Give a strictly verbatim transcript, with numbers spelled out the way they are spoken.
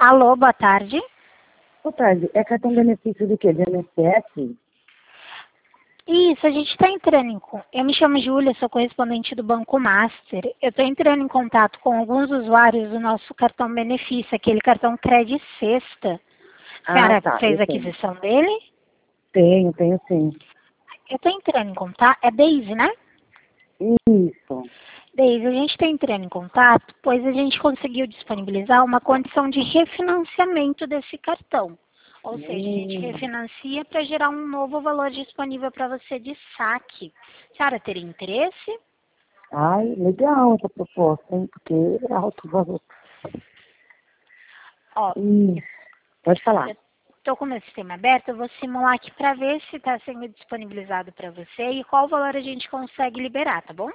Alô, boa tarde. Boa tarde. É cartão benefício do quê? De I N S S? Isso, a gente está entrando em... con- Eu me chamo Júlia, sou correspondente do Banco Master. Eu estou entrando em contato com alguns usuários do nosso cartão benefício, aquele cartão Credit Sexta. A Ah, senhora tá. fez Eu a tenho. aquisição dele? Tenho, tenho sim. Eu estou entrando em contato... É Daisy, né? Isso. Daisy, a gente está entrando em contato, pois a gente conseguiu disponibilizar uma condição de refinanciamento desse cartão. Ou seja, a gente Hum. refinancia para gerar um novo valor disponível para você de saque. A senhora teria interesse? Ai, legal essa proposta, hein? Porque é alto valor. Ó, Isso. Pode falar. eu estou com o meu sistema aberto, eu vou simular aqui para ver se está sendo disponibilizado para você e qual valor a gente consegue liberar, tá bom?